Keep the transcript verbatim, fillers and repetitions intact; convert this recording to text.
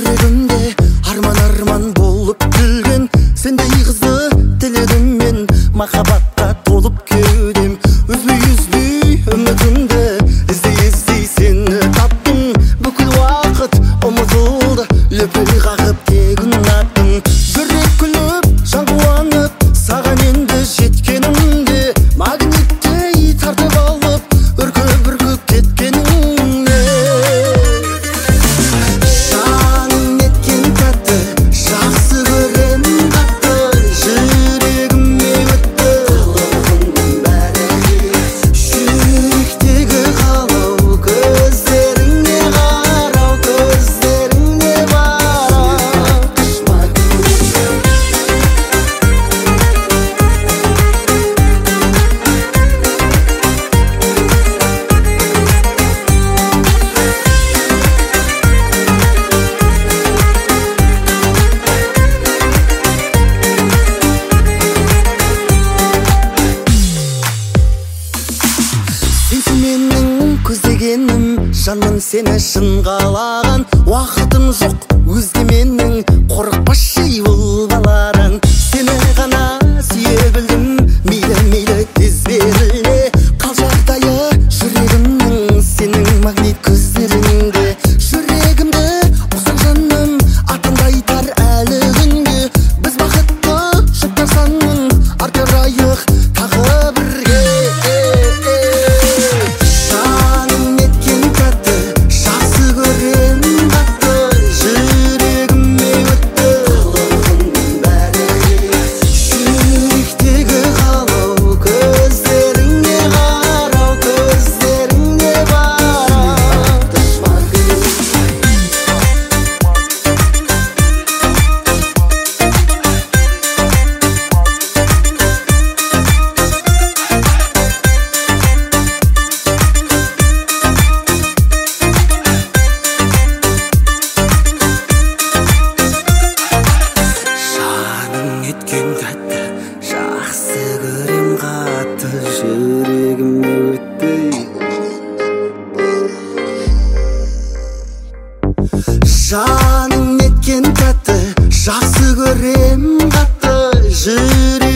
жүрегімде арман арман болып күлген сендей қызды тіледім мен, махаббатқа толып кеудем. Үзбей үзбей үмітімді іздей іздей сені таптым, бүкіл уақыт ұмытылды лүпіл қағып тек ұнаттым. Жүрек күліп жан қуанып саған енді жеткенімде, магниттей тартып алып үркіп үркіп кеткеніңе. Жаным неткен тәтті, жақсы көрем қатты, жүрегіме өтті қалауыңның бәрі. Жүректегі қалау көздеріңе қарау, көздеріңе барам. Сенсің менің көздегенім, жаным сені шын қалаған. Уақытым жоқ өзге менің, қорықпашы бұл баладан. Сені ғана сүйе білдім, мейлі мейлі тез беріле. Қалжақтайы жүрегімнің сенің магнит көздеріңде. Жүрегімді ұқсан жаным атандай тар әлі күнге. Біз бақытты жұптар санын арттырайық тағы бірге. Жаным неткен тәтті, жақсы көрем қатты, жүрегіме өтті қалауыңның бәрі. Жүректегі қалау көздеріңе қарау, көздеріңе барам. Дұшпан күн Жаным неткен тәтті, жақсы көрем қатты, жүрегіме өтті. Жаным неткен тәтті, жақсы көрем қатты, жүрегіме